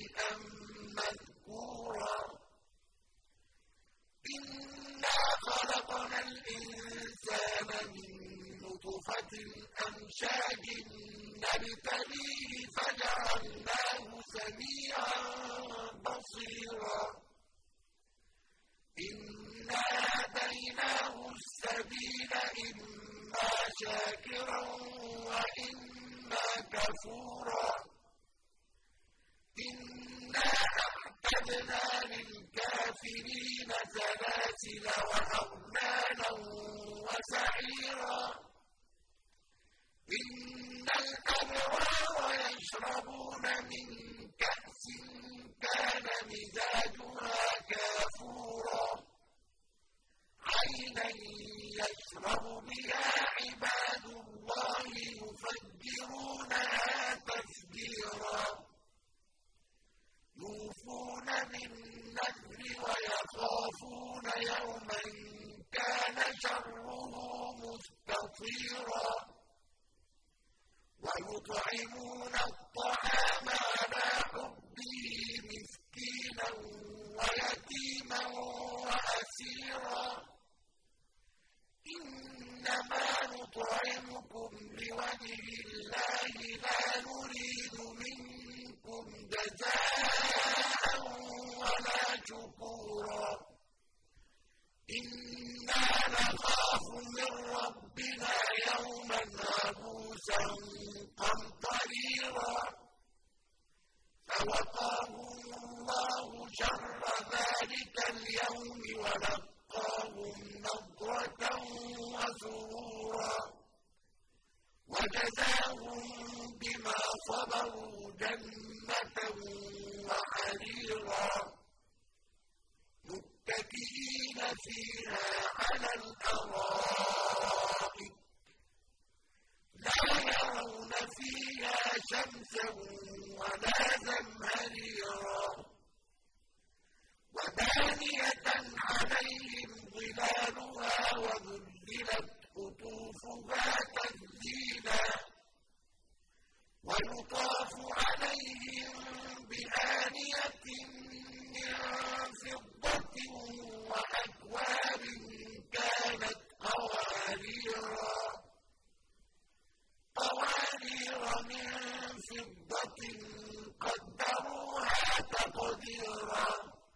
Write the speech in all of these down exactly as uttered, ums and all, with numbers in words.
شيئا مذكورا إنا خلقنا الإنسان من نطفة أمشاج نبتليه فجعلناه سميعا بصيرا إنا هديناه السبيل إما شاكرا وإما كفورا إنا أعتدنا للكافرين سلاسل وأغلالا وسعيرا إن الأبرار يشربون من كأس كان مزاجها كافورا عينا يشرب بها عباد الله يفجرونها تفجيرا يوفون بالنذر ويخافون يوما كان شره مستطيرا ويطعمون الطعام على حبه مسكينا ويتيما وأسيرا إنما نطعمكم لوجه الله لا نريد منكم جزاء ولا شكورا إنا نخاف من ربنا يوما عبوسا قمطريرا فوقاهم الله شر ذلك اليوم ولقاهم نضرة وسرورا وجزاهم بما صبروا جنة وحريرا متكئين فيها على الأرائك لا يرون فيها شمسا ولا زمهريرا ودانية عليهم ظلالها وذللت قطوفها تذليلا ويطاف عليهم بآنية من فضة وأكواب كانت قواريرا قوارير من فضة قدروها تقديرا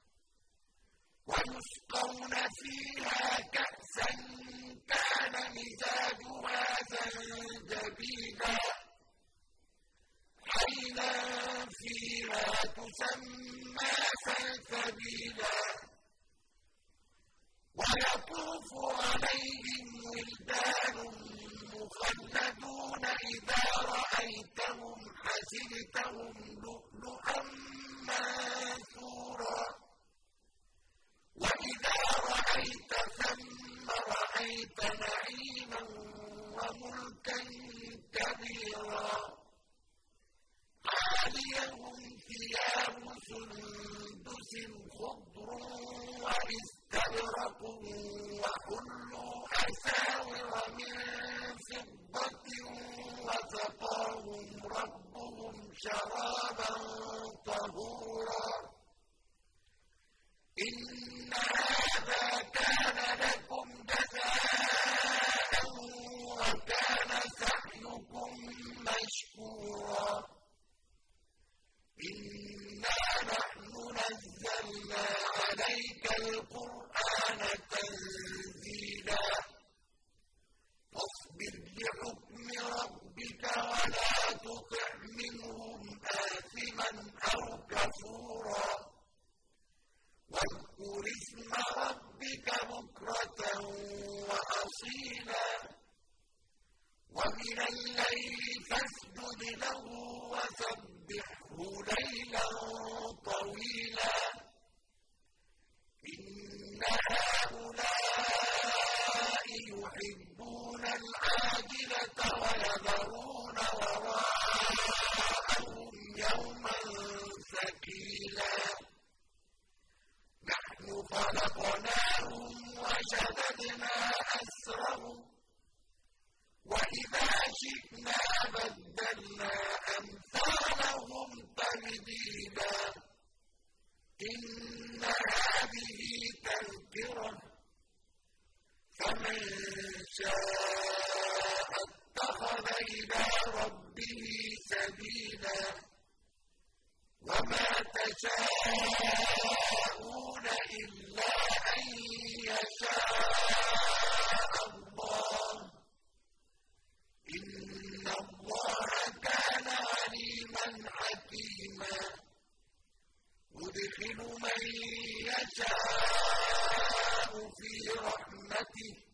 ويسقون فيها كأسا كان مزاجها زنجبيلا عينا فيها تسمى سلسبيلا ويطوف عليهم ولدان مخلدون إذا رأيتهم حسبتهم لؤلؤا منثورا وإذا رأيت ثم رأيت نعيما وملكا كبيرا عاليهم ثياب سندس خضر واستبرق وحلوا أساور من فضة وسقاهم ربهم شرابا طهورا إن هذا كان لكم جزاء وكان سعيكم مشكورا إنا نحن نزلنا عليك القرآن تنزيلا فاصبر لحكم ربك ولا تطع منهم آثما أو كفورا واذكر اسم ربك بكرة وأصيلا ومن الليل فاسجد له وسبحه ليلا طويلا إن هؤلاء يحبون العاجلة ويذرون وراءهم يوما ثقيلا نحن خلقناهم وشددنا أسرهم وإذا شئنا بدلنا أمثالهم تبديلا إن هذه تذكرة فمن شاء اتخذ إلى ربه سبيلا وما تشاءون إلا أن يشاء الله إن الله كان عليما حكيما يدخل من يشاء في رحمته